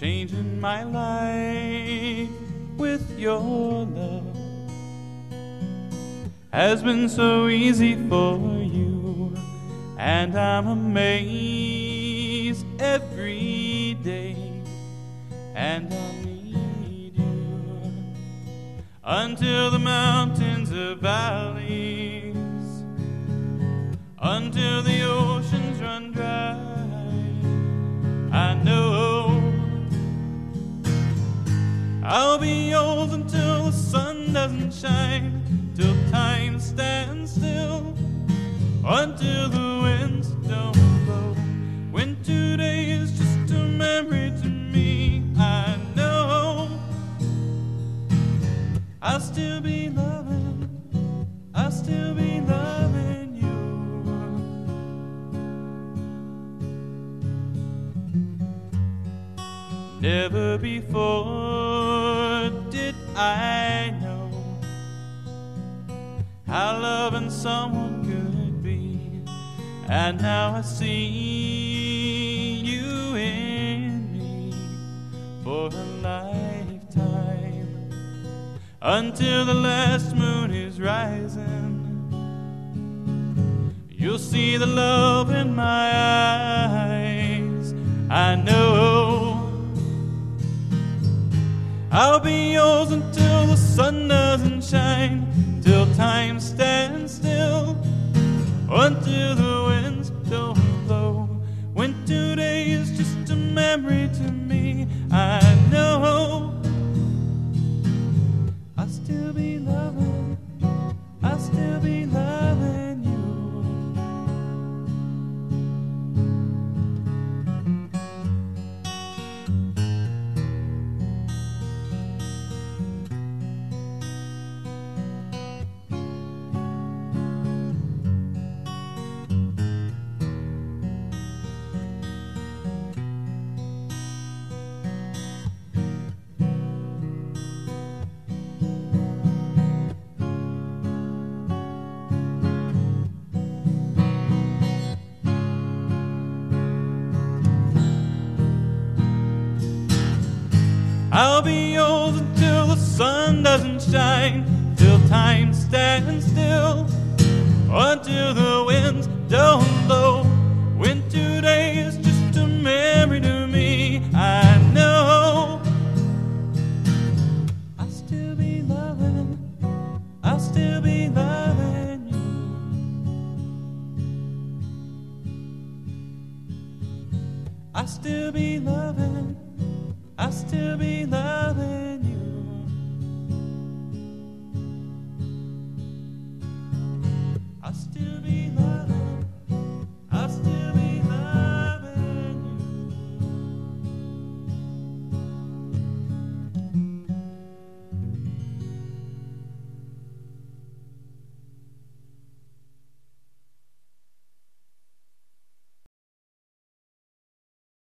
changing my life with your love has been so easy for you, and I'm amazed every day, and I need you until the mountains are valleys, until the oceans run dry. I know I'll be yours until the sun doesn't shine, till time stands still, until the winds don't blow. When today is just a memory to me, I know I'll still be loving, I'll still be loving you. Never before did I know how loving someone could be, and now I see you in me for a lifetime, until the last moon is rising. You'll see the love in my eyes. I know I'll be yours until the sun doesn't shine, till time stands still, until the winds don't blow. When today is just a memory to me, I know I'll still be loving, I'll still be loving you. I'll be yours until the sun doesn't shine, till time stands still, until the winds don't blow. When today is just a memory to me, I know I'll still be loving, I'll still be loving you. I'll still be loving, I'll still be loving.